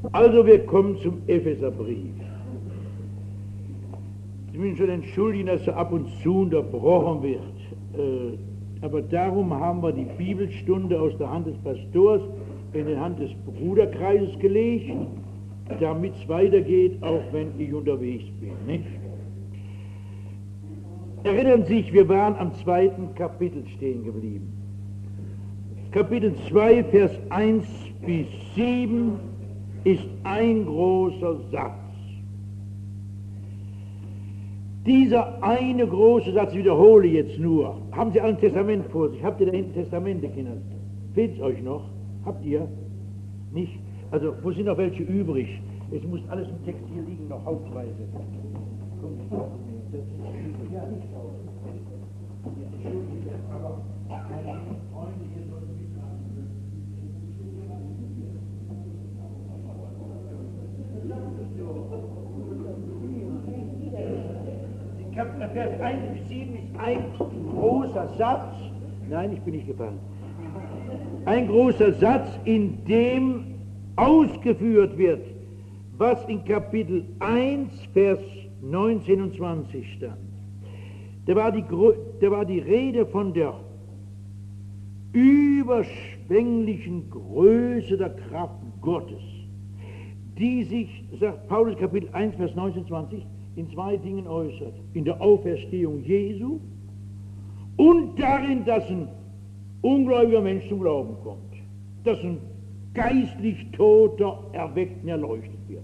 Also wir kommen zum Epheserbrief. Ich will schon entschuldigen, dass er ab und zu unterbrochen wird. Aber darum haben wir die Bibelstunde aus der Hand des Pastors in die Hand des Bruderkreises gelegt, damit es weitergeht, auch wenn ich unterwegs bin. Nicht? Erinnern Sie sich, wir waren am 2. Kapitel stehen geblieben. Kapitel 2, Vers 1 bis 7 ist ein großer Satz. Dieser eine große Satz, ich wiederhole jetzt nur. Haben Sie ein Testament vor sich? Habt ihr da hinten Testamente, Kinder? Fehlt es euch noch? Habt ihr? Nicht? Also, wo sind noch welche übrig? Es muss alles im Text hier liegen, noch haufenweise. Kommt nicht auf. Das ist ja nicht auf. Aber meine Freunde hier sollen mitmachen. Vers 1 bis 7 ist ein großer Satz. Nein, ich bin nicht gefallen. Ein großer Satz, in dem ausgeführt wird, was in Kapitel 1, Vers 19 und 20 stand. Da war die Rede von der überschwänglichen Größe der Kraft Gottes, die sich, sagt Paulus Kapitel 1, Vers 19 und 20, in zwei Dingen äußert. In der Auferstehung Jesu und darin, dass ein ungläubiger Mensch zum Glauben kommt. Dass ein geistlich Toter erweckt und erleuchtet wird.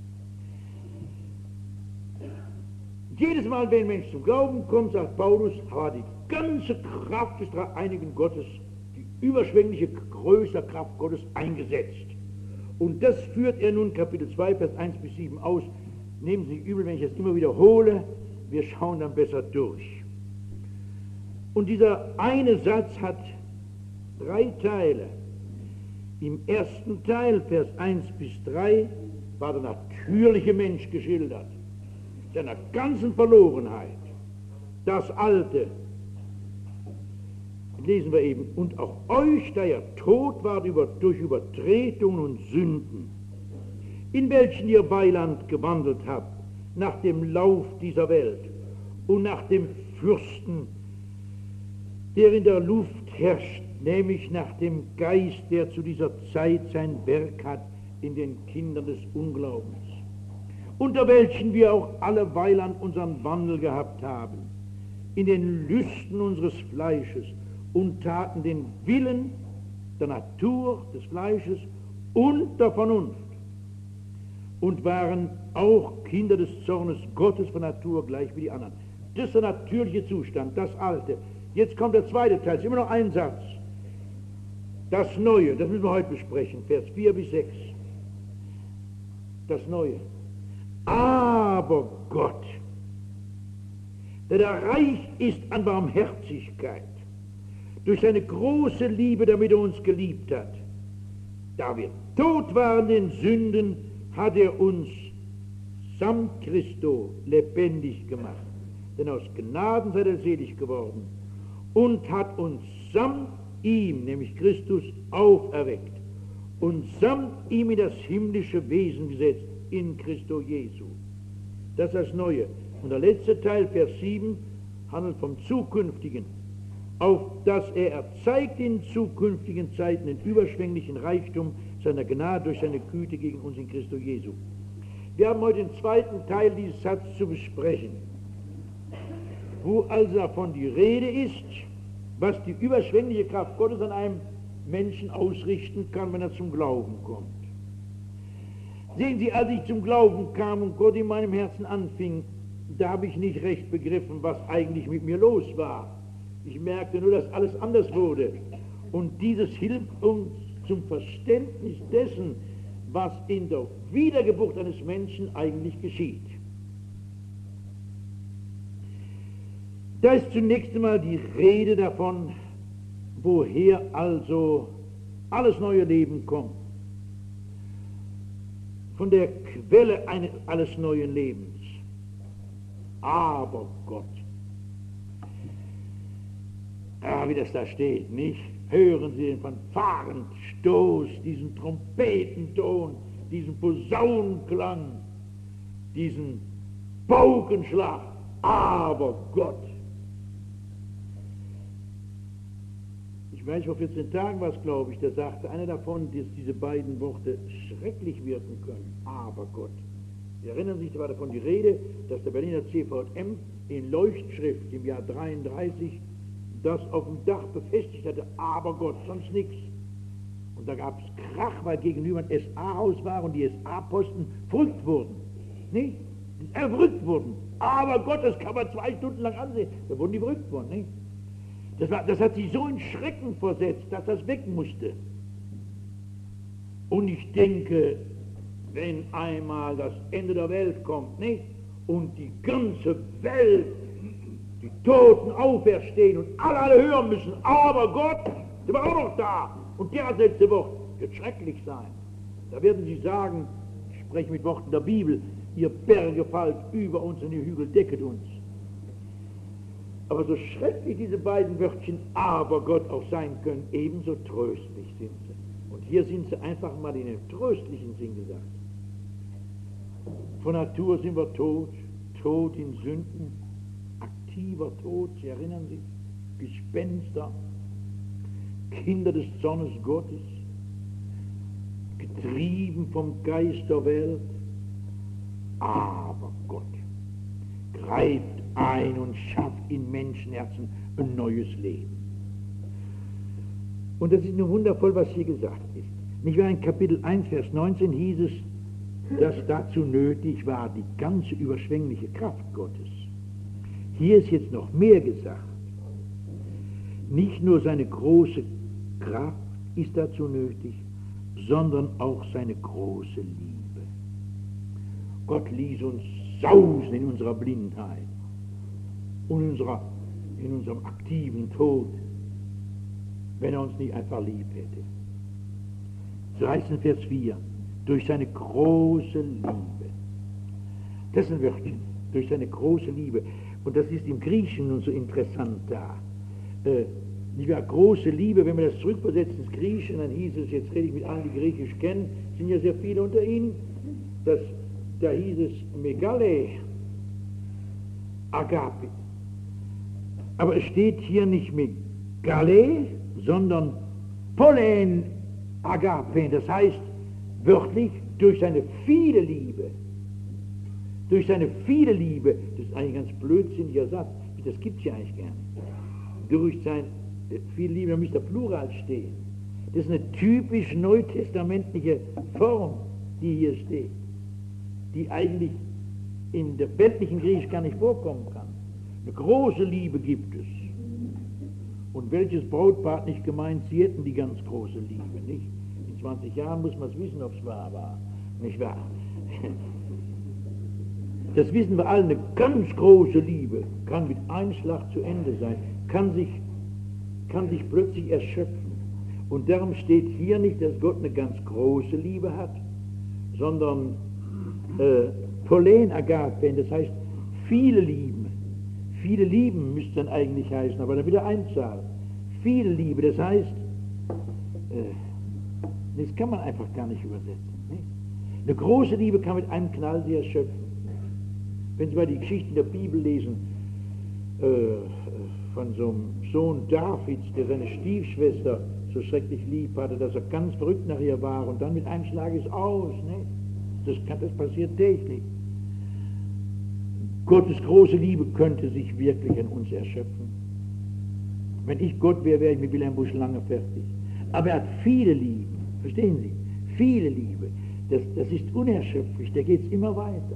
Jedes Mal, wenn ein Mensch zum Glauben kommt, sagt Paulus, hat die ganze Kraft des Dreieinigen Gottes, die überschwängliche Größe der Kraft Gottes eingesetzt. Und das führt er nun Kapitel 2, Vers 1 bis 7 aus. Nehmen Sie übel, wenn ich das immer wiederhole, wir schauen dann besser durch. Und dieser eine Satz hat 3 Teile. Im ersten Teil, Vers 1 bis 3, war der natürliche Mensch geschildert, seiner ganzen Verlorenheit. Das Alte, lesen wir eben, und auch euch, da ihr tot wart durch Übertretungen und Sünden, in welchen ihr Weiland gewandelt habt, nach dem Lauf dieser Welt und nach dem Fürsten, der in der Luft herrscht, nämlich nach dem Geist, der zu dieser Zeit sein Werk hat in den Kindern des Unglaubens, unter welchen wir auch alle Weiland unseren Wandel gehabt haben, in den Lüsten unseres Fleisches und taten den Willen der Natur des Fleisches und der Vernunft und waren auch Kinder des Zornes Gottes von Natur gleich wie die anderen. Das ist der natürliche Zustand, das Alte. Jetzt kommt der zweite Teil, es ist immer noch ein Satz. Das Neue, das müssen wir heute besprechen, Vers 4 bis 6. Das Neue. Aber Gott, der reich ist an Barmherzigkeit, durch seine große Liebe, damit er uns geliebt hat, da wir tot waren in Sünden, hat er uns samt Christo lebendig gemacht. Denn aus Gnaden seid ihr selig geworden und hat uns samt ihm, nämlich Christus, auferweckt und samt ihm in das himmlische Wesen gesetzt, in Christo Jesu. Das ist das Neue. Und der letzte Teil, Vers 7, handelt vom Zukünftigen, auf dass er erzeigt in zukünftigen Zeiten den überschwänglichen Reichtum seiner Gnade durch seine Güte gegen uns in Christo Jesu. Wir haben heute den zweiten Teil dieses Satzes zu besprechen, wo also davon die Rede ist, was die überschwängliche Kraft Gottes an einem Menschen ausrichten kann, wenn er zum Glauben kommt. Sehen Sie, als ich zum Glauben kam und Gott in meinem Herzen anfing, da habe ich nicht recht begriffen, was eigentlich mit mir los war. Ich merkte nur, dass alles anders wurde. Und dieses hilft uns zum Verständnis dessen, was in der Wiedergeburt eines Menschen eigentlich geschieht. Da ist zunächst einmal die Rede davon, woher also alles neue Leben kommt. Von der Quelle alles neuen Lebens. Aber Gott. Wie das da steht, nicht? Hören Sie den Fanfarenstoß, diesen Trompetenton, diesen Posaunenklang, diesen Paukenschlag, aber Gott. Ich weiß, vor 14 Tagen war es, glaube ich, da sagte einer davon, dass diese beiden Worte schrecklich wirken können, aber Gott. Sie erinnern sich, da war davon die Rede, dass der Berliner CVM in Leuchtschrift im Jahr 33 das auf dem Dach befestigt hatte, aber Gott, sonst nichts. Und da gab es Krach, weil gegenüber ein SA-Haus war und die SA-Posten verrückt wurden. Nicht? Verrückt wurden. Aber Gott, das kann man 2 Stunden lang ansehen. Da wurden die verrückt worden. Nicht? Das hat sie so in Schrecken versetzt, dass das weg musste. Und ich denke, wenn einmal das Ende der Welt kommt, nicht? Und die ganze Welt, die Toten auferstehen und alle hören müssen, aber Gott, der war auch noch da. Und der letzte Wort wird schrecklich sein. Da werden sie sagen, ich spreche mit Worten der Bibel, ihr Berge fallt über uns und ihr Hügel decket uns. Aber so schrecklich diese beiden Wörtchen aber Gott auch sein können, ebenso tröstlich sind sie. Und hier sind sie einfach mal in einem tröstlichen Sinn gesagt. Von Natur sind wir tot, tot in Sünden, aktiver Tod, Sie erinnern sich, Gespenster, Kinder des Zornes Gottes, getrieben vom Geist der Welt, aber Gott greift ein und schafft in Menschenherzen ein neues Leben. Und das ist nur wundervoll, was hier gesagt ist. Nicht wahr, in Kapitel 1, Vers 19 hieß es, dass dazu nötig war die ganze überschwängliche Kraft Gottes. Hier ist jetzt noch mehr gesagt. Nicht nur seine große Kraft ist dazu nötig, sondern auch seine große Liebe. Gott ließ uns sausen in unserer Blindheit und in unserem aktiven Tod, wenn er uns nicht einfach lieb hätte. So heißt es in Vers 4, durch seine große Liebe. Das ist ein Wörtchen, durch seine große Liebe. Und das ist im Griechischen nun so interessant da. Nicht wahr? Große Liebe, wenn man das zurückversetzt ins Griechische, dann hieß es, jetzt rede ich mit allen, die Griechisch kennen, sind ja sehr viele unter ihnen, da hieß es Megale, Agape. Aber es steht hier nicht Megale, sondern Polen Agape. Das heißt wörtlich, durch seine viele Liebe. Durch seine viele Liebe, das ist eigentlich ein ganz blödsinniger Satz, das gibt es ja eigentlich gar nicht. Durch seine viele Liebe, da müsste der Plural stehen. Das ist eine typisch neutestamentliche Form, die hier steht, die eigentlich in der weltlichen Griechisch gar nicht vorkommen kann. Eine große Liebe gibt es. Und welches Brautpaar hat nicht gemeint, sie hätten die ganz große Liebe, nicht? In 20 Jahren muss man es wissen, ob es wahr war, nicht wahr? Das wissen wir alle, eine ganz große Liebe kann mit einem Schlag zu Ende sein, kann sich plötzlich erschöpfen. Und darum steht hier nicht, dass Gott eine ganz große Liebe hat, sondern Polen Agape, das heißt viele lieben. Viele lieben müsste dann eigentlich heißen, aber dann wieder Einzahl. Viele Liebe, das heißt, das kann man einfach gar nicht übersetzen. Nicht? Eine große Liebe kann mit einem Knall sie erschöpfen. Wenn Sie mal die Geschichten der Bibel lesen, von so einem Sohn Davids, der seine Stiefschwester so schrecklich lieb hatte, dass er ganz verrückt nach ihr war und dann mit einem Schlag ist aus. Ne? Das passiert täglich. Gottes große Liebe könnte sich wirklich an uns erschöpfen. Wenn ich Gott wäre, wäre ich mit Wilhelm Busch lange fertig. Aber er hat viele Lieben, verstehen Sie? Viele Liebe. Das ist unerschöpflich, da geht es immer weiter.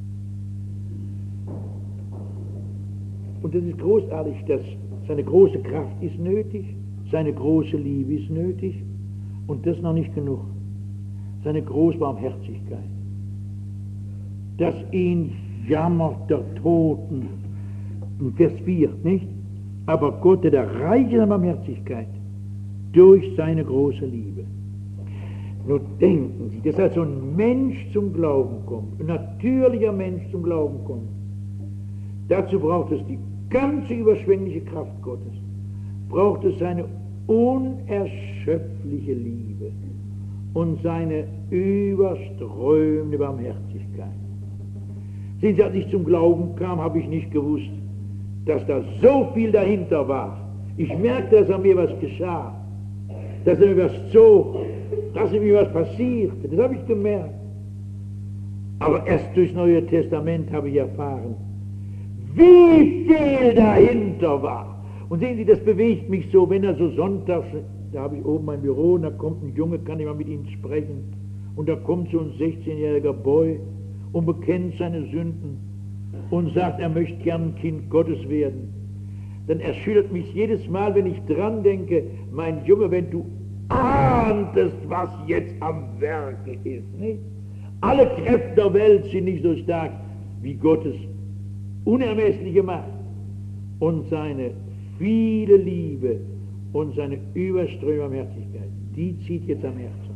Und das ist großartig, dass seine große Kraft ist nötig, seine große Liebe ist nötig und das noch nicht genug. Seine Großbarmherzigkeit. Dass ihn jammert der Toten, in Vers 4, nicht? Aber Gott, der reich ist an Barmherzigkeit, durch seine große Liebe. Nur denken Sie, dass als so ein Mensch zum Glauben kommt, ein natürlicher Mensch zum Glauben kommt, dazu braucht es die ganze überschwängliche Kraft Gottes, braucht es seine unerschöpfliche Liebe und seine überströmende Barmherzigkeit. Sehen Sie, als ich zum Glauben kam, habe ich nicht gewusst, dass da so viel dahinter war. Ich merkte, dass an mir was geschah, dass er mir was zog, dass in mir was passierte. Das habe ich gemerkt. Aber erst durchs Neue Testament habe ich erfahren, wie viel dahinter war. Und sehen Sie, das bewegt mich so, wenn er so sonntags, da habe ich oben mein Büro und da kommt ein Junge, kann ich mal mit ihm sprechen. Und da kommt so ein 16-jähriger Boy und bekennt seine Sünden und sagt, er möchte gern ein Kind Gottes werden. Dann erschüttert mich jedes Mal, wenn ich dran denke, mein Junge, wenn du ahntest, was jetzt am Werke ist, nicht? Alle Kräfte der Welt sind nicht so stark wie Gottes unermessliche Macht und seine viele Liebe und seine überströmende Barmherzigkeit, die zieht jetzt am Herzen.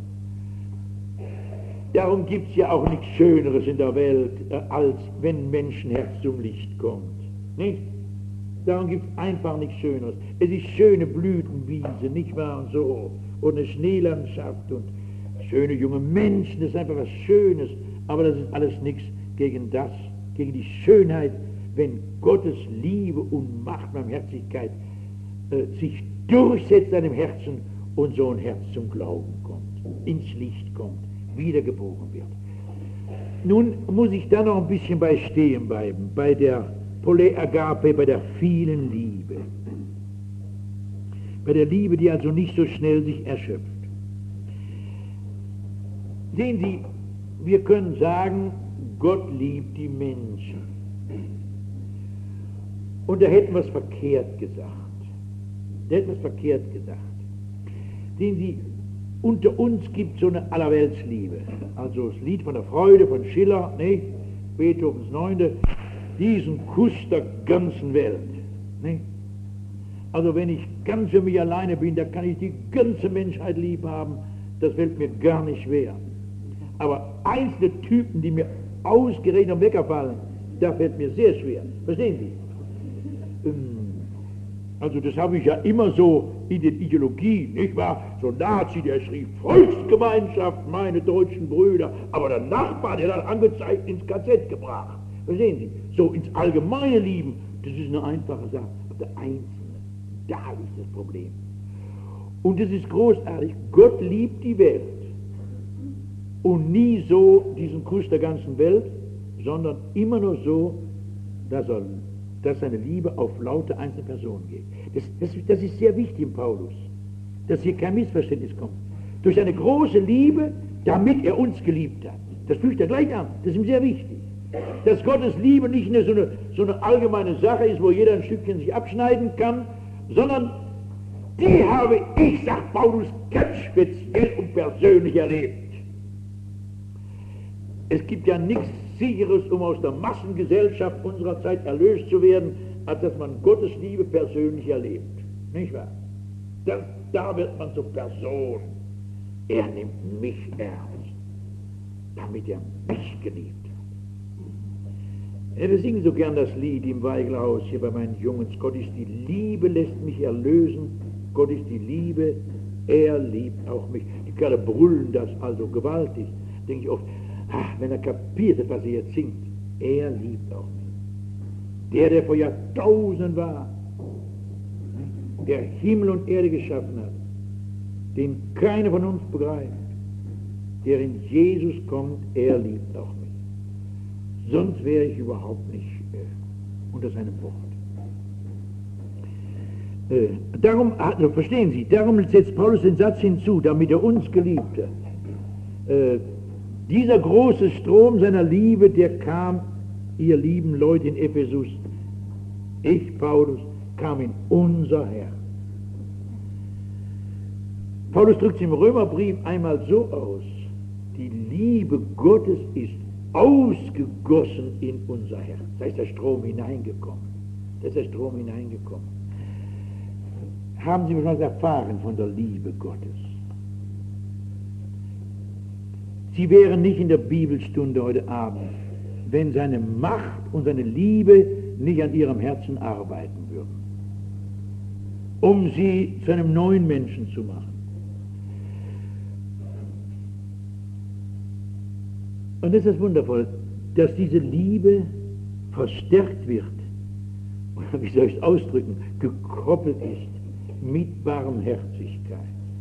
Darum gibt es ja auch nichts Schöneres in der Welt, als wenn Menschenherz zum Licht kommt. Nicht? Darum gibt es einfach nichts Schöneres. Es ist schöne Blütenwiese, nicht wahr? Und so. Und eine Schneelandschaft und schöne junge Menschen, das ist einfach was Schönes. Aber das ist alles nichts gegen das, gegen die Schönheit, wenn Gottes Liebe und Macht, Barmherzigkeit sich durchsetzt in einem Herzen und so ein Herz zum Glauben kommt, ins Licht kommt, wiedergeboren wird. Nun muss ich da noch ein bisschen bei stehen bleiben, bei der Poleagape, bei der vielen Liebe. Bei der Liebe, die also nicht so schnell sich erschöpft. Sehen Sie, wir können sagen, Gott liebt die Menschen. Und da hätten wir es verkehrt gesagt. Sehen Sie, unter uns gibt es so eine Allerweltsliebe. Also das Lied von der Freude von Schiller, nicht? Beethovens 9. Diesen Kuss der ganzen Welt. Nicht? Also wenn ich ganz für mich alleine bin, da kann ich die ganze Menschheit lieb haben. Das fällt mir gar nicht schwer. Aber einzelne Typen, die mir ausgerechnet am Wecker fallen, da fällt mir sehr schwer. Verstehen Sie? Also das habe ich ja immer so in der Ideologie, nicht wahr? So ein Nazi, der schrieb, Volksgemeinschaft, meine deutschen Brüder, aber der Nachbar, der dann angezeigt, ins KZ gebracht. Verstehen Sie? So ins allgemeine Lieben, das ist eine einfache Sache. Aber der Einzelne, da ist das Problem. Und es ist großartig, Gott liebt die Welt. Und nie so diesen Kuss der ganzen Welt, sondern immer nur so, dass seine Liebe auf laute einzelne Personen geht. Das ist sehr wichtig im Paulus, dass hier kein Missverständnis kommt. Durch eine große Liebe, damit er uns geliebt hat. Das fügt er gleich an, das ist ihm sehr wichtig. Dass Gottes Liebe nicht nur so eine allgemeine Sache ist, wo jeder ein Stückchen sich abschneiden kann, sondern die habe ich, sagt Paulus, ganz speziell und persönlich erlebt. Es gibt ja nichts Sicheres, um aus der Massengesellschaft unserer Zeit erlöst zu werden, als dass man Gottes Liebe persönlich erlebt. Nicht wahr? Da wird man zur Person. Er nimmt mich ernst, damit er mich geliebt hat. Wir singen so gern das Lied im Weigelhaus hier bei meinen Jungs. Gott ist die Liebe, lässt mich erlösen. Gott ist die Liebe, er liebt auch mich. Die Kerle brüllen das also gewaltig. Denke ich oft, wenn er kapiert hat, was er jetzt singt, er liebt auch mich. Der vor Jahrtausenden war, der Himmel und Erde geschaffen hat, den keiner von uns begreift, der in Jesus kommt, er liebt auch mich. Sonst wäre ich überhaupt nicht unter seinem Wort. Darum, also verstehen Sie, darum setzt Paulus den Satz hinzu, damit er uns geliebt hat. Dieser große Strom seiner Liebe, der kam, ihr lieben Leute in Ephesus, ich, Paulus, kam in unser Herz. Paulus drückt es im Römerbrief einmal so aus, die Liebe Gottes ist ausgegossen in unser Herz. Da ist der Strom hineingekommen. Haben Sie was erfahren von der Liebe Gottes? Sie wären nicht in der Bibelstunde heute Abend, wenn seine Macht und seine Liebe nicht an ihrem Herzen arbeiten würden, um sie zu einem neuen Menschen zu machen. Und das ist wundervoll, dass diese Liebe verstärkt wird, oder wie soll ich es ausdrücken, gekoppelt ist mit Barmherzigkeit.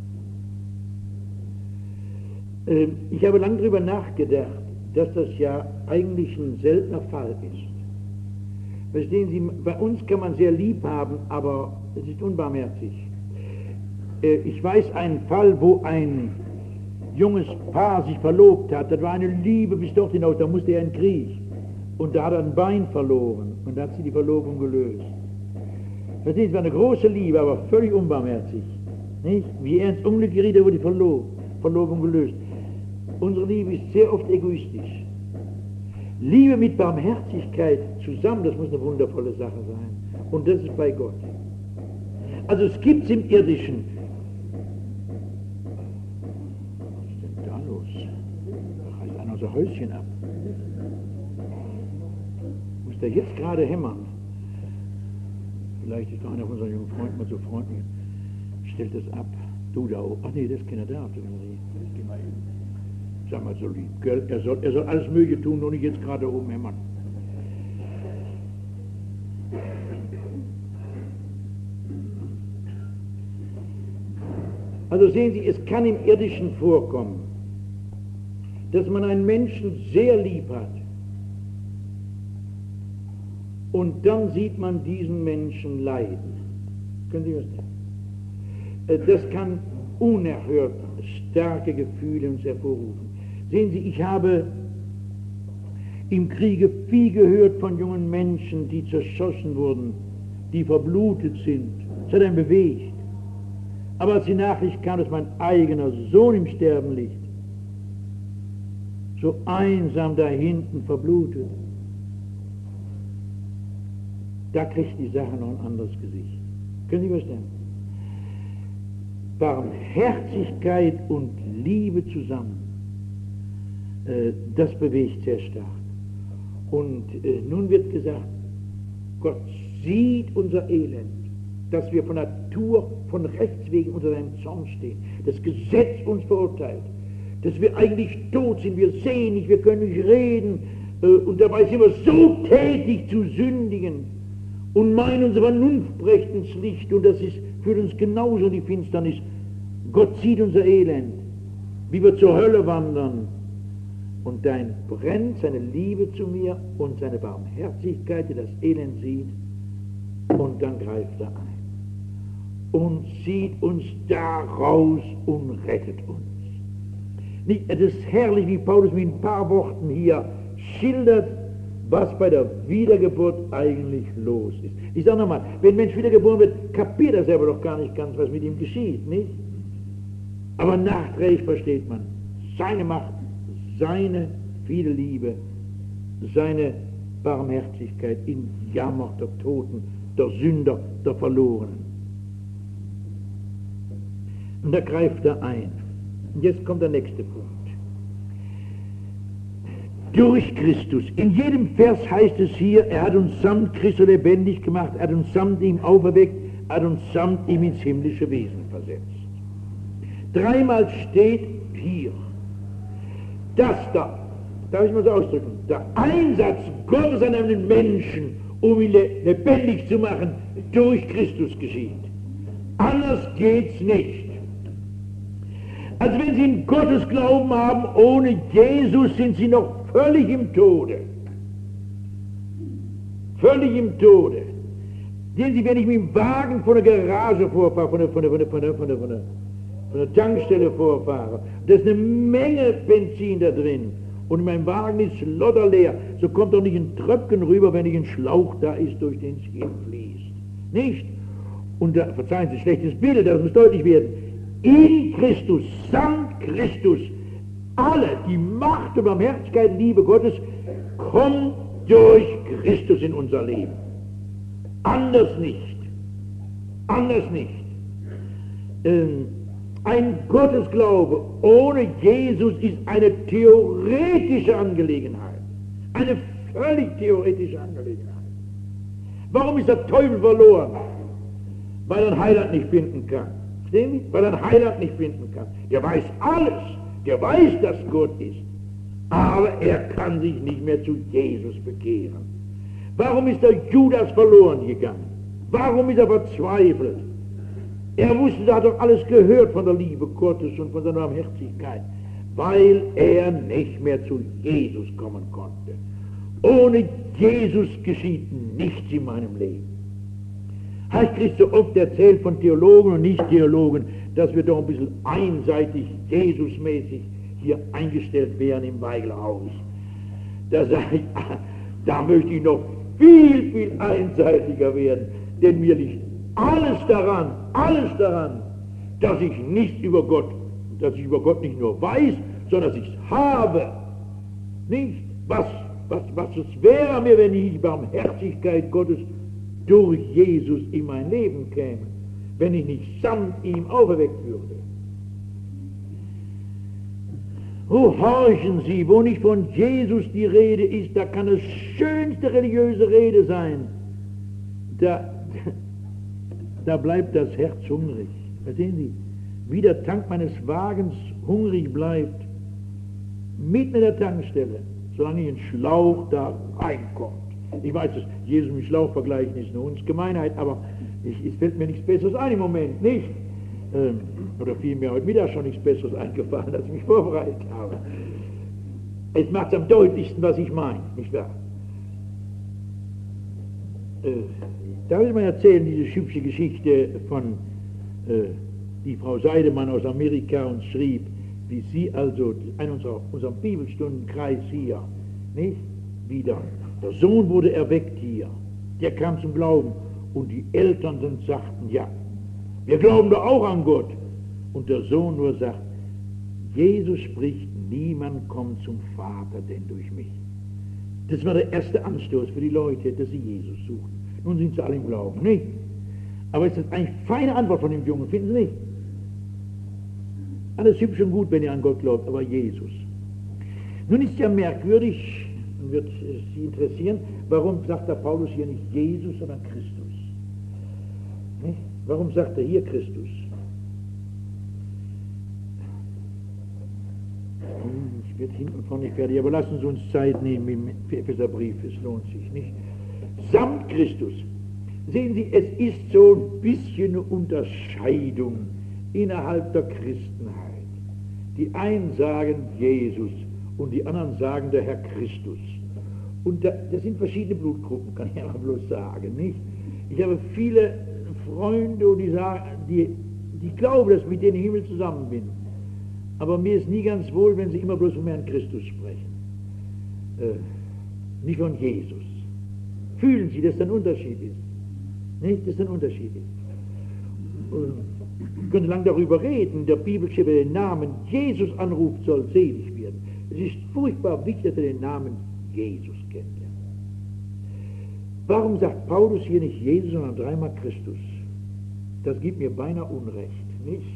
Ich habe lange darüber nachgedacht, dass das ja eigentlich ein seltener Fall ist. Verstehen Sie, bei uns kann man sehr lieb haben, aber es ist unbarmherzig. Ich weiß einen Fall, wo ein junges Paar sich verlobt hat, das war eine Liebe bis dort hinaus, da musste er in den Krieg. Und da hat er ein Bein verloren und da hat sie die Verlobung gelöst. Verstehen Sie, es war eine große Liebe, aber völlig unbarmherzig. Nicht? Wie er ins Unglück geriet, wurde die Verlobung gelöst. Unsere Liebe ist sehr oft egoistisch. Liebe mit Barmherzigkeit zusammen, das muss eine wundervolle Sache sein. Und das ist bei Gott. Also es gibt es im Irdischen. Was ist denn da los? Da reißt einer unser Häuschen ab. Muss der jetzt gerade hämmern? Vielleicht ist doch einer von unseren jungen Freunden mal so freundlich. Stellt das ab. Du da oben. Ach nee, das ist keiner da. Geh mal hin. Sag mal so lieb, gell? Er soll alles Mögliche tun, nur nicht jetzt gerade oben hämmern. Also sehen Sie, es kann im Irdischen vorkommen, dass man einen Menschen sehr lieb hat und dann sieht man diesen Menschen leiden. Können Sie verstehen? Das kann unerhört starke Gefühle uns hervorrufen. Sehen Sie, ich habe im Kriege viel gehört von jungen Menschen, die zerschossen wurden, die verblutet sind. Das hat einen bewegt. Aber als die Nachricht kam, dass mein eigener Sohn im Sterben liegt, so einsam da hinten verblutet, da kriegt die Sache noch ein anderes Gesicht. Können Sie verstehen? Barmherzigkeit und Liebe zusammen, das bewegt sehr stark. Und nun wird gesagt, Gott sieht unser Elend, dass wir von Natur, von Rechts wegen unter seinem Zorn stehen, das Gesetz uns verurteilt, dass wir eigentlich tot sind, wir sehen nicht, wir können nicht reden, und dabei sind wir so tätig zu sündigen und meinen, unsere Vernunft brächt ins Licht, und das ist für uns genauso die Finsternis. Gott sieht unser Elend, wie wir zur Hölle wandern, und da brennt seine Liebe zu mir und seine Barmherzigkeit, die das Elend sieht, und dann greift er ein und zieht uns da raus und rettet uns. Nicht, es ist herrlich, wie Paulus mit ein paar Worten hier schildert, was bei der Wiedergeburt eigentlich los ist. Ich sage nochmal, wenn ein Mensch wiedergeboren wird, kapiert er selber doch gar nicht ganz, was mit ihm geschieht, nicht? Aber nachträglich versteht man seine Macht, seine viele Liebe, seine Barmherzigkeit in Jammer der Toten, der Sünder, der Verlorenen. Und da greift er ein. Und jetzt kommt der nächste Punkt. Durch Christus. In jedem Vers heißt es hier, er hat uns samt Christus lebendig gemacht, er hat uns samt ihm auferweckt, er hat uns samt ihm ins himmlische Wesen versetzt. Dreimal steht hier, dass da, darf ich mal so ausdrücken, der Einsatz Gottes an einem Menschen, um ihn lebendig zu machen, durch Christus geschieht. Anders geht's nicht. Also wenn Sie in Gottes Glauben haben, ohne Jesus sind Sie noch völlig im Tode. Völlig im Tode. Sehen Sie, wenn ich mit dem Wagen von der Garage vorfahre, von der Tankstelle vorfahre, da ist eine Menge Benzin da drin und mein Wagen ist lodderleer, so kommt doch nicht ein Tröpfchen rüber, wenn nicht ein Schlauch da ist, durch den es hinfließt. Nicht? Und da, verzeihen Sie, schlechtes Bild, das muss deutlich werden. In Christus, samt Christus, alle, die Macht und Barmherzigkeit und Liebe Gottes, kommt durch Christus in unser Leben. Anders nicht. Anders nicht. Ein Gottesglaube ohne Jesus ist eine theoretische Angelegenheit. Eine völlig theoretische Angelegenheit. Warum ist der Teufel verloren? Weil er ein Heiland nicht finden kann. Verstehen Sie? Weil er ein Heiland nicht finden kann. Der weiß alles. Der weiß, dass Gott ist. aber er kann sich nicht mehr zu Jesus bekehren. Warum ist der Judas verloren gegangen? Warum ist er verzweifelt? Er wusste, er hat doch alles gehört von der Liebe Gottes und von seiner Barmherzigkeit, weil er nicht mehr zu Jesus kommen konnte. Ohne Jesus geschieht nichts in meinem Leben. Ich kriege so oft erzählt von Theologen und Nicht-Theologen, dass wir doch ein bisschen einseitig, Jesusmäßig hier eingestellt wären im Weigelhaus. Da sage ich, da möchte ich noch viel, viel einseitiger werden, denn mir liegt alles daran, dass ich über Gott nicht nur weiß, sondern dass ich es habe. Nicht? Was es wäre mir, wenn ich die Barmherzigkeit Gottes durch Jesus in mein Leben käme, wenn ich nicht samt ihm auferweckt würde. Oh, horchen Sie, wo nicht von Jesus die Rede ist, da kann es schönste religiöse Rede sein. Da bleibt das Herz hungrig. Verstehen Sie? Wie der Tank meines Wagens hungrig bleibt, mitten in der Tankstelle, solange nicht ein Schlauch da reinkommt. Ich weiß, dass Jesus mit Schlauch vergleichen ist eine Hundsgemeinheit, aber es fällt mir nichts Besseres ein im Moment, nicht? Oder vielmehr heute Mittag schon nichts Besseres eingefallen, als ich mich vorbereitet habe. Es macht es am deutlichsten, was ich meine, nicht wahr? Da will ich mal erzählen, diese hübsche Geschichte von die Frau Seidemann aus Amerika uns schrieb, wie sie also in unserem Bibelstundenkreis hier, nicht? Wieder. Der Sohn wurde erweckt hier, der kam zum Glauben und die Eltern sagten, ja, wir glauben doch auch an Gott. Und der Sohn nur sagt, Jesus spricht, niemand kommt zum Vater denn durch mich. Das war der erste Anstoß für die Leute, dass sie Jesus suchten. Nun sind sie alle im Glauben, nicht? Aber es ist eine feine Antwort von dem Jungen, finden Sie nicht? Alles hübsch und gut, wenn ihr an Gott glaubt, aber Jesus. Nun ist ja merkwürdig, und wird Sie interessieren, warum sagt der Paulus hier nicht Jesus, sondern Christus? Nicht? Warum sagt er hier Christus? Ich werde hinten und vorne nicht fertig, aber lassen Sie uns Zeit nehmen im Epheserbrief, es lohnt sich nicht. Samt Christus. Sehen Sie, es ist so ein bisschen eine Unterscheidung innerhalb der Christenheit. Die einen sagen Jesus und die anderen sagen der Herr Christus. Und das sind verschiedene Blutgruppen, kann ich aber bloß sagen, nicht? Ich habe viele Freunde, die sagen, die glauben, dass ich mit denen im Himmel zusammen bin. Aber mir ist nie ganz wohl, wenn sie immer bloß vom Herrn Christus sprechen. Nicht von Jesus. Fühlen Sie, dass das ein Unterschied ist? Nicht, dass das ein Unterschied ist. Ich könnte lange darüber reden. Der Bibel steht, wer den Namen Jesus anruft, soll selig werden. Es ist furchtbar wichtig, dass er den Namen Jesus kennt. Warum sagt Paulus hier nicht Jesus, sondern dreimal Christus? Das gibt mir beinahe Unrecht, nicht?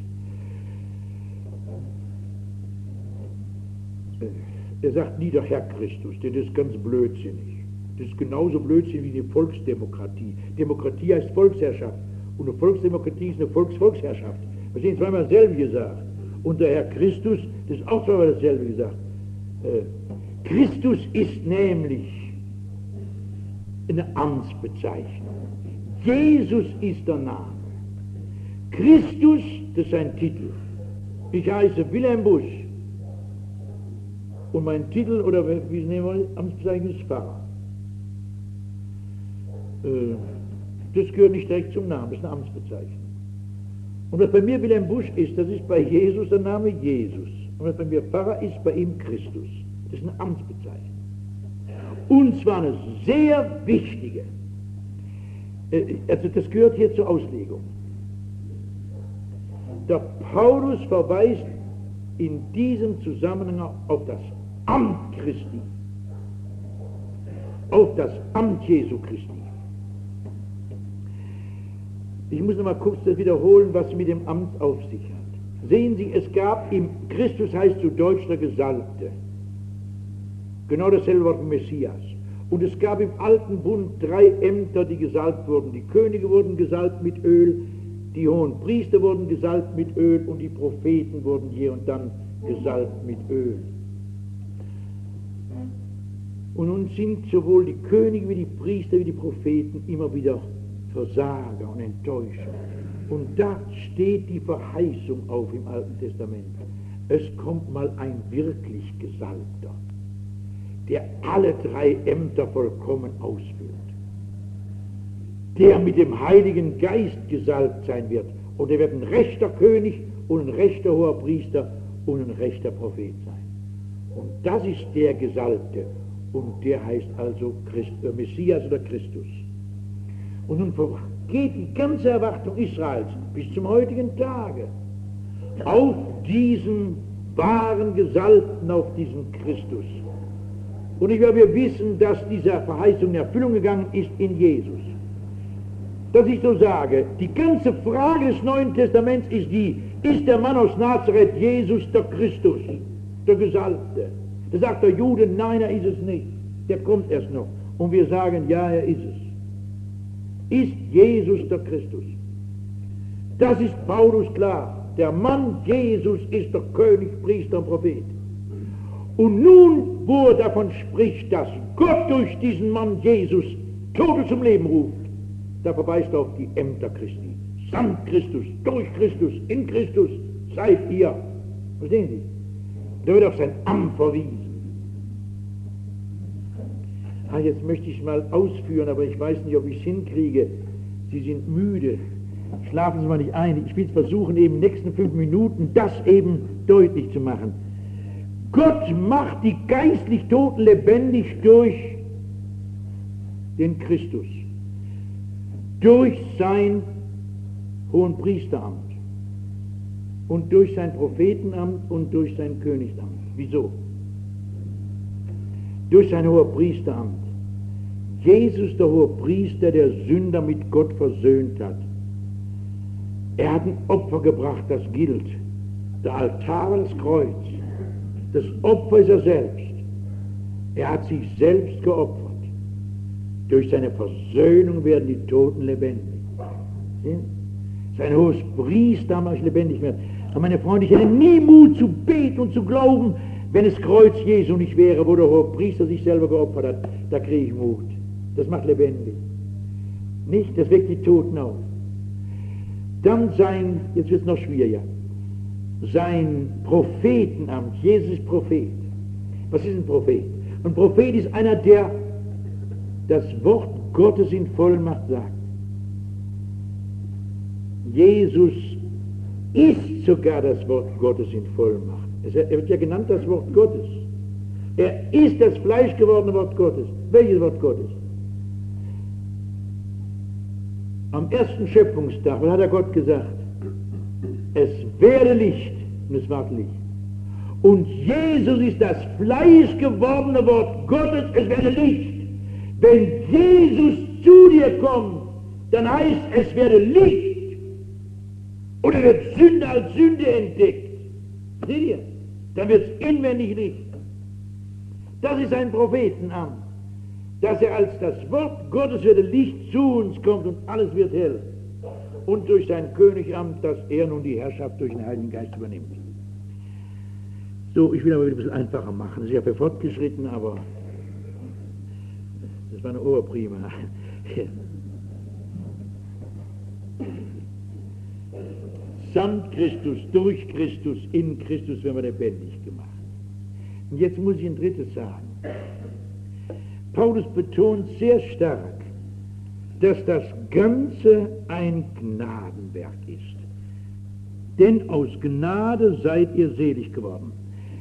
Er sagt nie der Herr Christus, denn das ist ganz blödsinnig. Das ist genauso blödsinnig wie die Volksdemokratie. Demokratie heißt Volksherrschaft und eine Volksdemokratie ist eine Volksherrschaft. Verstehen Sie, zweimal dasselbe gesagt. Und der Herr Christus, das ist auch zweimal dasselbe gesagt. Christus ist nämlich eine Amtsbezeichnung. Jesus ist der Name. Christus, das ist ein Titel. Ich heiße Wilhelm Busch. Und mein Titel, oder wie nehmen wir Amtsbezeichnung, ist Pfarrer. Das gehört nicht direkt zum Namen, das ist eine Amtsbezeichnung. Und was bei mir Wilhelm Busch ist, das ist bei Jesus der Name Jesus. Und was bei mir Pfarrer ist, bei ihm Christus. Das ist eine Amtsbezeichnung. Und zwar eine sehr wichtige. Also das gehört hier zur Auslegung. Der Paulus verweist in diesem Zusammenhang auf das Amt Christi, auf das Amt Jesu Christi. Ich muss noch mal kurz das wiederholen, was mit dem Amt auf sich hat. Sehen Sie, es gab Christus heißt zu Deutsch der Gesalbte. Genau dasselbe Wort wie Messias. Und es gab im Alten Bund 3 Ämter, die gesalbt wurden. Die Könige wurden gesalbt mit Öl, die hohen Priester wurden gesalbt mit Öl und die Propheten wurden hier und dann gesalbt mit Öl. Und nun sind sowohl die Könige wie die Priester wie die Propheten immer wieder Versager und Enttäuscher. Und da steht die Verheißung auf im Alten Testament. Es kommt mal ein wirklich Gesalbter, der alle 3 Ämter vollkommen ausfüllt, der mit dem Heiligen Geist gesalbt sein wird. Und er wird ein rechter König und ein rechter Hoherpriester und ein rechter Prophet sein. Und das ist der Gesalbte. Und der heißt also Messias oder Christus. Und nun geht die ganze Erwartung Israels bis zum heutigen Tage auf diesen wahren Gesalbten, auf diesen Christus. Und wir wissen, dass diese Verheißung in Erfüllung gegangen ist in Jesus. Dass ich so sage, die ganze Frage des Neuen Testaments ist die, ist der Mann aus Nazareth Jesus der Christus, der Gesalbte? Da sagt der Jude, nein, er ist es nicht. Der kommt erst noch. Und wir sagen, ja, er ist es. Ist Jesus der Christus? Das ist Paulus klar. Der Mann Jesus ist der König, Priester und Prophet. Und nun, wo er davon spricht, dass Gott durch diesen Mann Jesus Tote zum Leben ruft, da verweist er auf die Ämter Christi. Samt Christus, durch Christus, in Christus seid ihr. Verstehen Sie? Da wird auf sein Amt verwiesen. Jetzt möchte ich es mal ausführen, aber ich weiß nicht, ob ich es hinkriege. Sie sind müde. Schlafen Sie mal nicht ein. Ich will es versuchen, eben in den nächsten 5 Minuten das eben deutlich zu machen. Gott macht die geistlich Toten lebendig durch den Christus, durch sein Hohenpriesteramt und durch sein Prophetenamt und durch sein Königsamt. Wieso? Durch sein Hohepriesteramt. Jesus, der Hohepriester, der Sünder mit Gott versöhnt hat. Er hat ein Opfer gebracht, das gilt. Der Altar war das Kreuz. Das Opfer ist er selbst. Er hat sich selbst geopfert. Durch seine Versöhnung werden die Toten lebendig. Sein hohes Priester macht lebendig werden. Aber meine Freunde, ich hätte nie Mut zu beten und zu glauben, wenn es Kreuz Jesu nicht wäre, wo der hohe Priester sich selber geopfert hat. Da kriege ich Mut. Das macht lebendig. Nicht? Das weckt die Toten auf. Dann sein, jetzt wird es noch schwieriger, sein Prophetenamt. Jesus ist Prophet. Was ist ein Prophet? Ein Prophet ist einer, der das Wort Gottes in Vollmacht sagt. Jesus ist sogar das Wort Gottes in Vollmacht. Er wird ja genannt das Wort Gottes. Er ist das fleischgewordene Wort Gottes. Welches Wort Gottes? Am ersten Schöpfungstag, was hat der Gott gesagt? Es werde Licht, und es ward Licht. Und Jesus ist das fleischgewordene Wort Gottes, es werde Licht. Wenn Jesus zu dir kommt, dann heißt es werde Licht. Und er wird Sünde als Sünde entdeckt. Seht ihr? Dann wird es inwendig Licht. Das ist ein Prophetenamt, dass er als das Wort Gottes werde Licht zu uns kommt und alles wird hell. Und durch sein Königamt, dass er nun die Herrschaft durch den Heiligen Geist übernimmt. So, ich will aber wieder ein bisschen einfacher machen. Ich habe ja fortgeschritten, aber das war eine Oberprima. Samt Christus, durch Christus, in Christus werden wir lebendig gemacht. Und jetzt muss ich ein drittes sagen. Paulus betont sehr stark, dass das Ganze ein Gnadenwerk ist. Denn aus Gnade seid ihr selig geworden.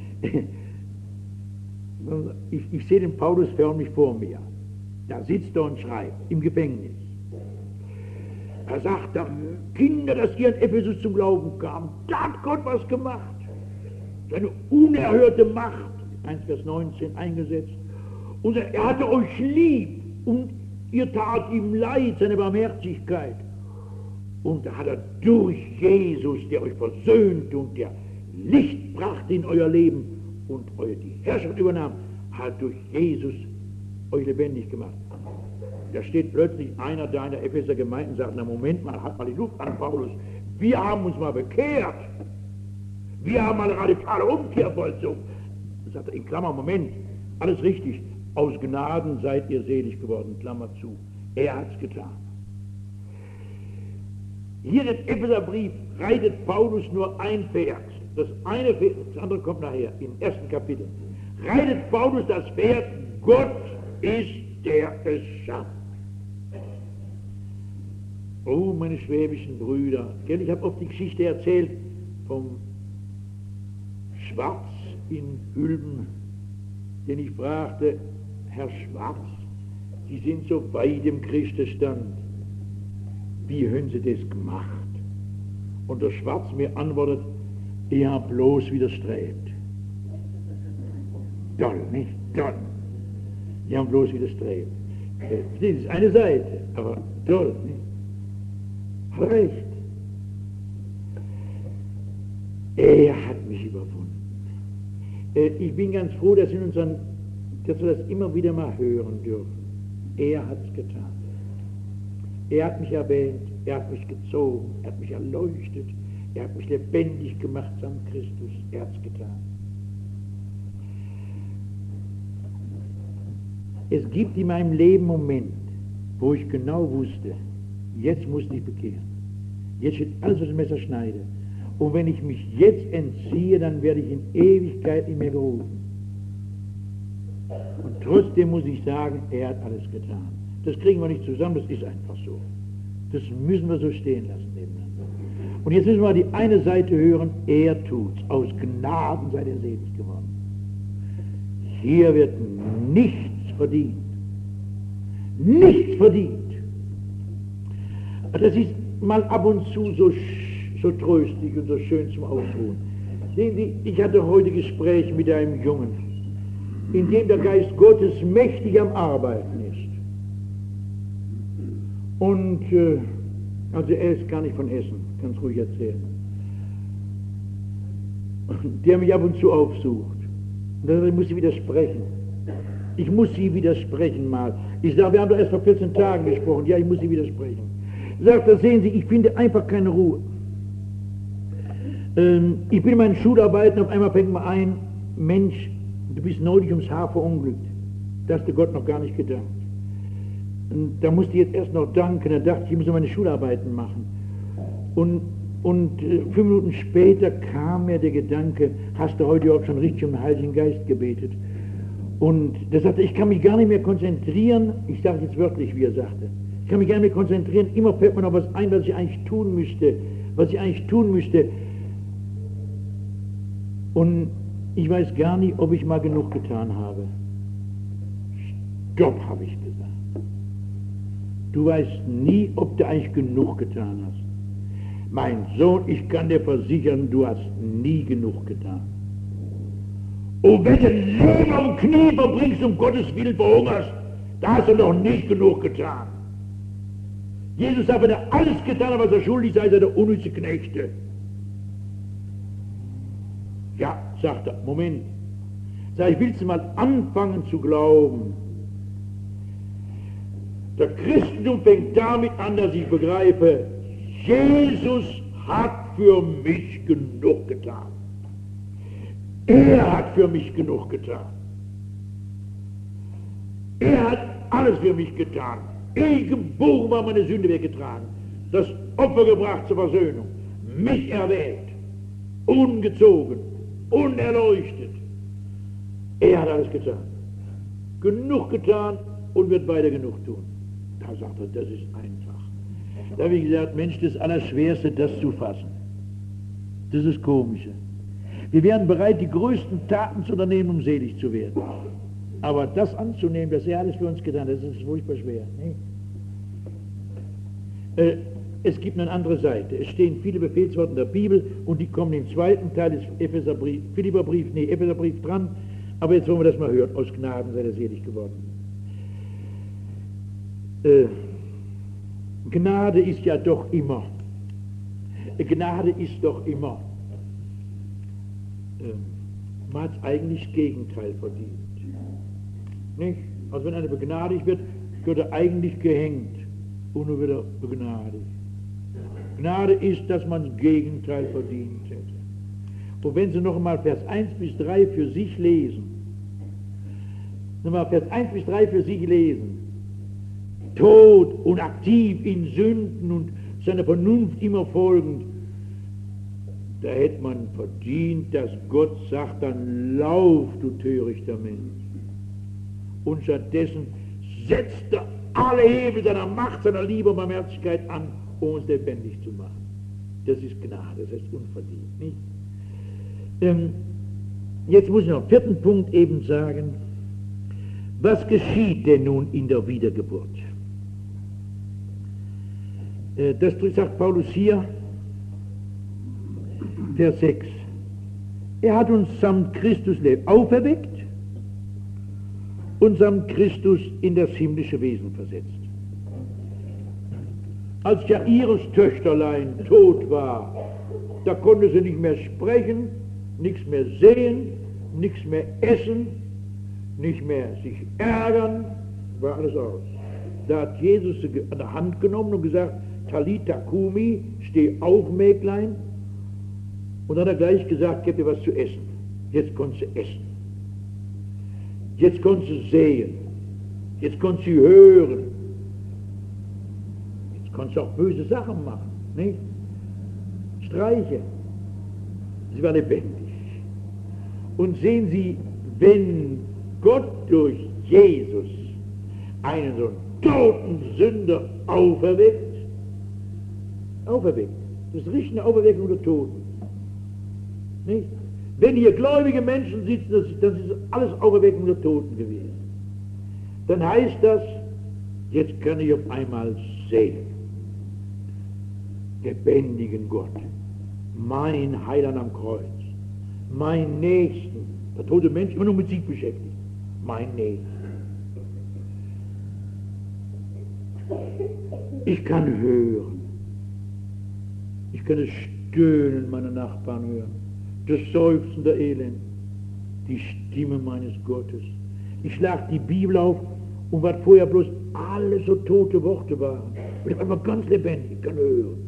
Ich sehe den Paulus förmlich vor mir. Da sitzt er und schreibt, im Gefängnis. Er sagt dann, Kinder, dass ihr in Ephesus zum Glauben kamen, da hat Gott was gemacht. Seine unerhörte Macht, 1 Vers 19, eingesetzt. Und er hatte euch lieb und ihr tat ihm leid, seine Barmherzigkeit. Und da hat er durch Jesus, der euch versöhnt und der Licht brachte in euer Leben und die Herrschaft übernahm, hat durch Jesus euch lebendig gemacht. Da steht plötzlich einer da in der Epheser Gemeinde und sagt, na Moment mal, halt mal die Luft an, Paulus. Wir haben uns mal bekehrt. Wir haben mal eine radikale Umkehr vollzogen. Da sagt er in Klammer, Moment, alles richtig. Aus Gnaden seid ihr selig geworden, Klammer zu. Er hat es getan. Hier im Epheserbrief reitet Paulus nur ein Pferd. Das eine Pferd, das andere kommt nachher, im ersten Kapitel. Reitet Paulus das Pferd, Gott ist der es schafft. Oh, meine schwäbischen Brüder, gell, ich habe oft die Geschichte erzählt vom Schwarz in Hülben, den ich fragte, Herr Schwarz, Sie sind so weit im Christenstand, wie haben Sie das gemacht? Und der Schwarz mir antwortet, ich habe bloß widerstrebt. Toll, nicht? Toll. Ich habe bloß widerstrebt. Das ist eine Seite, aber toll, nicht? Hat recht. Er hat mich überwunden. Ich bin ganz froh, dass wir das immer wieder mal hören dürfen. Er hat es getan. Er hat mich erwähnt, er hat mich gezogen, er hat mich erleuchtet, er hat mich lebendig gemacht samt Christus, er hat es getan. Es gibt in meinem Leben Moment, wo ich genau wusste, jetzt muss ich bekehren. Jetzt steht alles, was das Messer schneide. Und wenn ich mich jetzt entziehe, dann werde ich in Ewigkeit nicht mehr gerufen. Und trotzdem muss ich sagen, er hat alles getan. Das kriegen wir nicht zusammen, das ist einfach so. Das müssen wir so stehen lassen nebeneinander. Und jetzt müssen wir die eine Seite hören, er tut's. Aus Gnaden seid ihr selig geworden. Hier wird nichts verdient. Nichts verdient. Das ist mal ab und zu so tröstlich und so schön zum Ausruhen. Sehen Sie, ich hatte heute Gespräch mit einem Jungen, in dem der Geist Gottes mächtig am Arbeiten ist. Und, also er ist gar nicht von Essen, kann es ruhig erzählen. Der mich ab und zu aufsucht. Und dann muss ich widersprechen. Ich muss Sie widersprechen mal. Ich sage, wir haben doch erst vor 14 Tagen gesprochen. Ja, ich muss Sie widersprechen. Sagt er, sehen Sie, ich finde einfach keine Ruhe. Ich bin in meinen Schularbeiten, auf einmal fängt man ein, Mensch, du bist neulich ums Haar verunglückt. Das hast du Gott noch gar nicht gedankt. Und da musste ich jetzt erst noch danken. Da dachte ich, ich muss noch meine Schularbeiten machen. Und 5 Minuten später kam mir der Gedanke, hast du heute auch schon richtig um den Heiligen Geist gebetet? Und da sagte ich kann mich gar nicht mehr konzentrieren. Ich sage jetzt wörtlich, wie er sagte. Ich kann mich gar nicht mehr konzentrieren. Immer fällt mir noch was ein, was ich eigentlich tun müsste. Und ich weiß gar nicht, ob ich mal genug getan habe. Stopp, habe ich gesagt. Du weißt nie, ob du eigentlich genug getan hast. Mein Sohn, ich kann dir versichern, du hast nie genug getan. Und wenn du Leben auf Knie verbringst, um Gottes Willen verhungerst, da hast du noch nicht genug getan. Jesus sagt, wenn er alles getan hat, was er schuldig sei, sei der unnütze Knechte. Ja, sagt er, Moment. Sag ich, willst du mal anfangen zu glauben? Der Christentum fängt damit an, dass ich begreife, Jesus hat für mich genug getan. Er hat für mich genug getan. Er hat alles für mich getan. Ich geboren war, meine Sünde weggetragen. Das Opfer gebracht zur Versöhnung. Mich erwählt. Ungezogen. Unerleuchtet. Er hat alles getan. Genug getan und wird weiter genug tun. Da sagt er, das ist einfach. Da habe ich gesagt, Mensch, das Allerschwerste, das zu fassen. Das ist das Komische. Wir wären bereit, die größten Taten zu unternehmen, um selig zu werden. Aber das anzunehmen, dass er alles für uns getan hat, das ist furchtbar schwer. Nee? Es gibt eine andere Seite. Es stehen viele Befehlsworte in der Bibel und die kommen im zweiten Teil des Epheserbrief dran. Aber jetzt wollen wir das mal hören. Aus Gnaden seid ihr selig geworden. Gnade ist ja doch immer. Gnade ist doch immer. Man hat eigentlich das Gegenteil verdient. Nicht? Also wenn einer begnadigt wird, wird er eigentlich gehängt und nur wird er begnadigt. Gnade ist, dass man das Gegenteil verdient hätte. Und wenn Sie noch einmal Vers 1 bis 3 für sich lesen, Nochmal Vers 1 bis 3 für Sie gelesen. Tot und aktiv in Sünden und seiner Vernunft immer folgend. Da hätte man verdient, dass Gott sagt, dann lauf, du törichter Mensch. Und stattdessen setzt er alle Hebel seiner Macht, seiner Liebe und Barmherzigkeit an, um uns lebendig zu machen. Das ist Gnade, das heißt unverdient, nicht? Jetzt muss ich noch am 4. Punkt eben sagen, was geschieht denn nun in der Wiedergeburt? Das sagt Paulus hier, Vers 6. Er hat uns samt Christus auferweckt und samt Christus in das himmlische Wesen versetzt. Als Jairus Töchterlein tot war, da konnte sie nicht mehr sprechen, nichts mehr sehen, nichts mehr essen, nicht mehr sich ärgern, war alles aus. Da hat Jesus sie an der Hand genommen und gesagt, Talita Kumi, steh auf, Mäglein. Und dann hat er gleich gesagt, gib dir was zu essen. Jetzt konntest du essen. Jetzt konntest du sehen. Jetzt konntest du hören. Jetzt konntest du auch böse Sachen machen, nicht? Streiche. Sie war lebendig. Und sehen Sie, wenn Gott durch Jesus einen so toten Sünder auferweckt, das ist richtig eine Auferweckung der Toten. Nicht? Wenn hier gläubige Menschen sitzen, das ist alles Auferweckung der Toten gewesen. Dann heißt das, jetzt kann ich auf einmal sehen, lebendigen Gott, mein Heiland am Kreuz, mein Nächsten, der tote Mensch immer nur mit sich beschäftigt, mein Nächsten. Ich kann hören, ich kann das Stöhnen meiner Nachbarn hören, das Seufzen der Elend, die Stimme meines Gottes. Ich schlag die Bibel auf und was vorher bloß alles so tote Worte waren, wird auf einmal ganz lebendig, ich kann hören.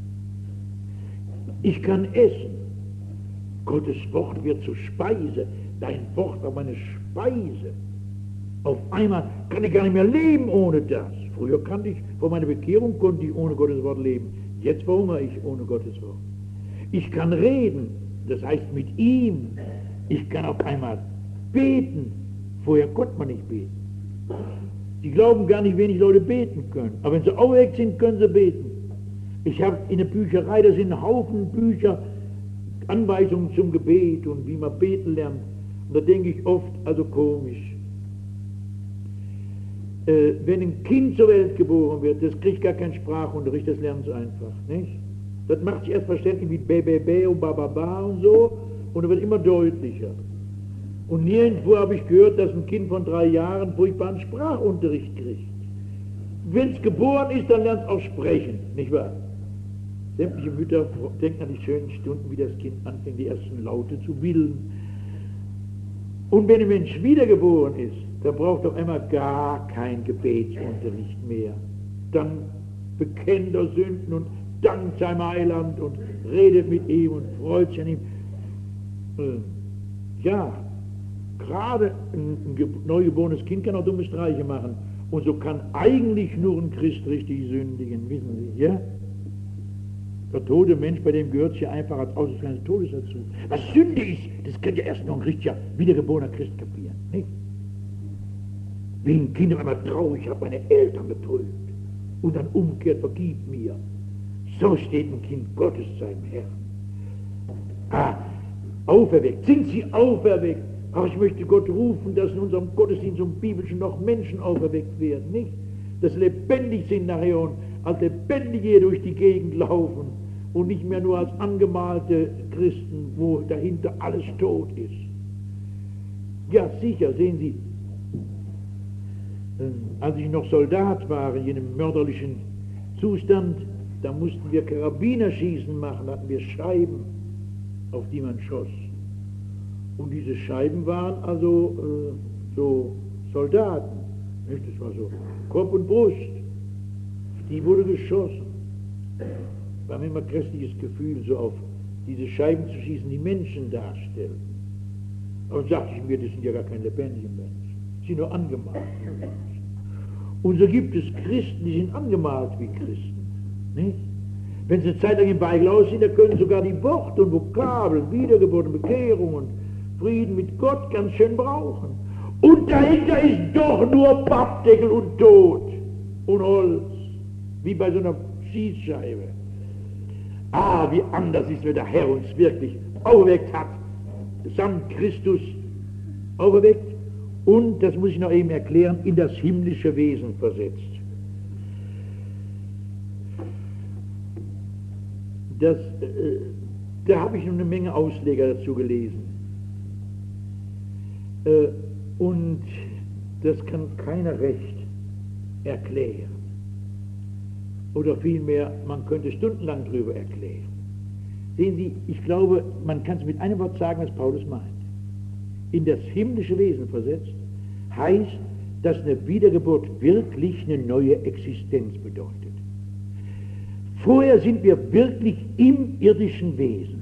Ich kann essen. Gottes Wort wird zur Speise. Dein Wort war meine Speise. Auf einmal kann ich gar nicht mehr leben ohne das. Früher vor meiner Bekehrung konnte ich ohne Gottes Wort leben. Jetzt verhungere ich ohne Gottes Wort. Ich kann reden, das heißt mit ihm. Ich kann auf einmal beten. Vorher konnte man nicht beten. Sie glauben gar nicht, wenig Leute beten können. Aber wenn sie auferweckt sind, können sie beten. Ich habe in der Bücherei, da sind ein Haufen Bücher, Anweisungen zum Gebet und wie man beten lernt. Und da denke ich oft, also komisch. Wenn ein Kind zur Welt geboren wird, das kriegt gar keinen Sprachunterricht, das lernt es einfach, nicht? Das macht sich erst verständlich wie Bäbäbä und Bababa und so, und es wird immer deutlicher. Und nirgendwo habe ich gehört, dass ein Kind von 3 Jahren furchtbaren Sprachunterricht kriegt. Wenn es geboren ist, dann lernt es auch sprechen, nicht wahr? Sämtliche Mütter denken an die schönen Stunden, wie das Kind anfängt, die ersten Laute zu bilden. Und wenn ein Mensch wiedergeboren ist, dann braucht auf einmal gar kein Gebetsunterricht mehr. Dann bekennt er Sünden und dankt seinem Heiland und redet mit ihm und freut sich an ihm. Ja, gerade ein neugeborenes Kind kann auch dumme Streiche machen. Und so kann eigentlich nur ein Christ richtig sündigen, wissen Sie, ja? Der tote Mensch, bei dem gehört es ja einfach als Ausdruck seines Todes dazu. Was Sünde ist, das kann ja erst noch ein richtiger, wiedergeborener Christ kapieren, nicht? Wie ein Kind auf einmal traurig, ich habe meine Eltern betrügt und dann umkehrt, vergib mir. So steht ein Kind Gottes seinem Herrn. Auferweckt. Sind Sie auferweckt? Ach, ich möchte Gott rufen, dass in unserem Gottesdienst und Biblischen noch Menschen auferweckt werden, nicht? Dass sie lebendig sind nachher und als Lebendige durch die Gegend laufen und nicht mehr nur als angemalte Christen, wo dahinter alles tot ist. Ja, sicher, sehen Sie, als ich noch Soldat war in jenem mörderlichen Zustand, da mussten wir Karabinerschießen machen, da hatten wir Scheiben, auf die man schoss. Und diese Scheiben waren also so Soldaten, nicht? Das war so Kopf und Brust, auf die wurde geschossen. War mir immer ein christliches Gefühl, so auf diese Scheiben zu schießen, die Menschen darstellen. Und sagte ich mir, das sind ja gar keine lebendigen Menschen. sind nur angemalt. Und so gibt es Christen, die sind angemalt wie Christen. Nicht? Wenn sie eine Zeit lang im Beiglaus sind, dann können sogar die Worte und Vokabeln, Wiedergeburt und Bekehrung und Frieden mit Gott ganz schön brauchen. Und dahinter ist doch nur Pappdeckel und Tod und Holz, wie bei so einer Schießscheibe. Ah, wie anders ist, wenn der Herr uns wirklich auferweckt hat, samt Christus auferweckt und, das muss ich noch eben erklären, in das himmlische Wesen versetzt. Da habe ich noch eine Menge Ausleger dazu gelesen. Und das kann keiner recht erklären. Oder vielmehr, man könnte stundenlang darüber erklären. Sehen Sie, ich glaube, man kann es mit einem Wort sagen, was Paulus meint. In das himmlische Wesen versetzt, heißt, dass eine Wiedergeburt wirklich eine neue Existenz bedeutet. Vorher sind wir wirklich im irdischen Wesen.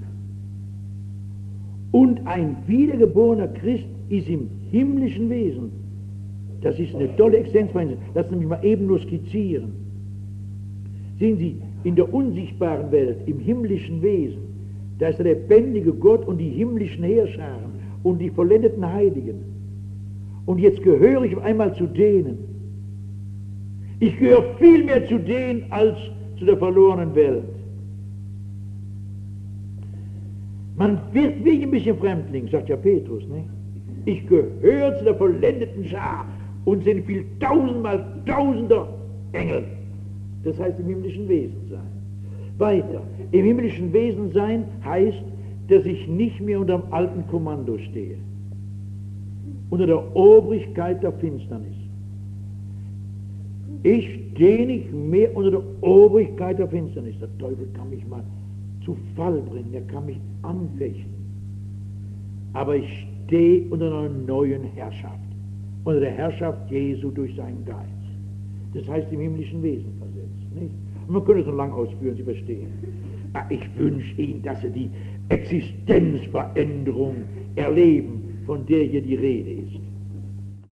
Und ein wiedergeborener Christ ist im himmlischen Wesen. Das ist eine tolle Existenz. Lassen Sie mich mal eben nur skizzieren. Sehen Sie, in der unsichtbaren Welt, im himmlischen Wesen, da ist der lebendige Gott und die himmlischen Heerscharen und die vollendeten Heiligen. Und jetzt gehöre ich einmal zu denen. Ich gehöre viel mehr zu denen als zu der verlorenen Welt. Man wird wie ein bisschen Fremdling, sagt ja Petrus, ne? Ich gehöre zu der vollendeten Schar und sind viel tausendmal tausender Engel. Das heißt im himmlischen Wesen sein. Weiter, im himmlischen Wesen sein heißt, dass ich nicht mehr unter dem alten Kommando stehe, unter der Obrigkeit der Finsternis. Ich stehe nicht mehr unter der Obrigkeit der Finsternis. Der Teufel kann mich mal zu Fall bringen, er kann mich anfechten. Aber ich stehe unter einer neuen Herrschaft, unter der Herrschaft Jesu durch seinen Geist. Das heißt im himmlischen Wesen versetzt. Nicht? Und man könnte es noch lang ausführen, Sie verstehen. Ich wünsche Ihnen, dass Sie die Existenzveränderung erleben, von der hier die Rede ist.